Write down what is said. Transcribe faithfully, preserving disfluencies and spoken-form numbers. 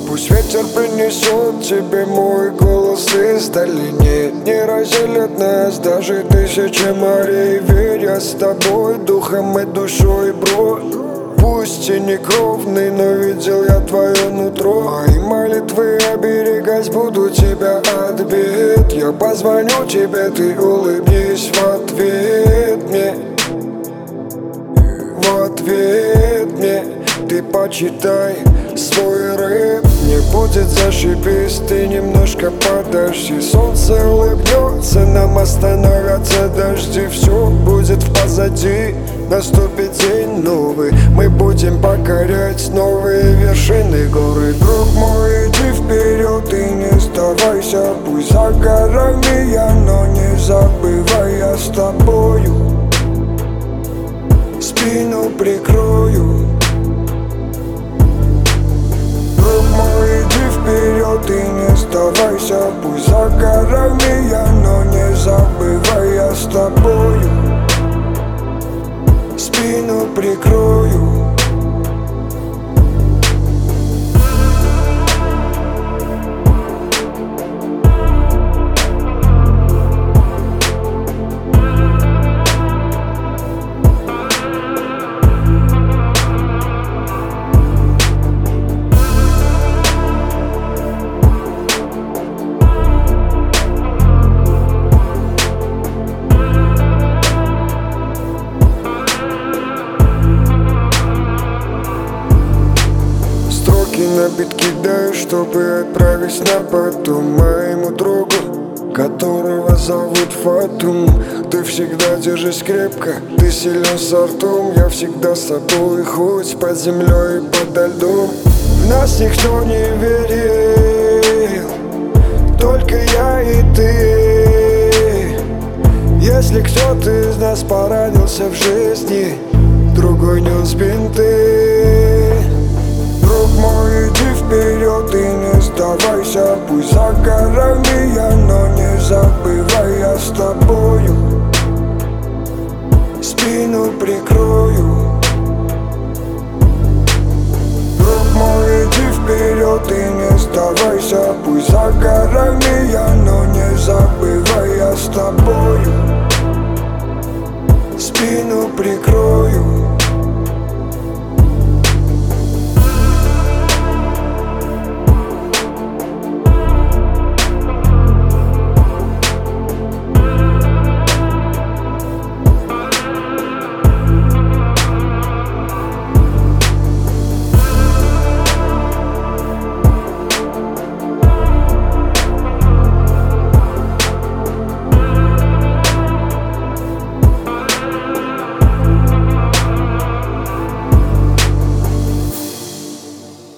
Пусть ветер принесет тебе мой голос издали. Нет, не разделят нас даже тысячи морей. Верь, я с тобой духом и душой, бро. Пусть и не кровный, но видел я твое нутро. Мои молитвы оберегать буду тебя от бед. Я позвоню тебе, ты улыбнись в ответ мне. В ответ мне ты почитай свой рэп. Не будет зашибись, ты немножко подожди. Солнце улыбнется, нам остановятся дожди. Все будет в позади, наступит день новый. Мы будем покорять новые вершины горы. Друг мой, иди вперед и не сдавайся. Пусть за горами я, но не забывай, я с тобою. Спину прикрою. Друг мой, иди вперед и не сдавайся. Пусть за горами я, но не забывай, я с тобою. Спину прикрою. На бит кидаю, чтобы отправить на потом моему другу, которого зовут Фатум. Ты всегда держись крепко, ты силен со ртом. Я всегда с тобой, хоть под землей и подо льдом. В нас никто не верил, только я и ты. Если кто-то из нас поранился в жизни, другой нес бинты. Друг мой, иди вперед и не сдавайся. Пусть за горами я, но не забывай, я с тобою. Спину прикрою.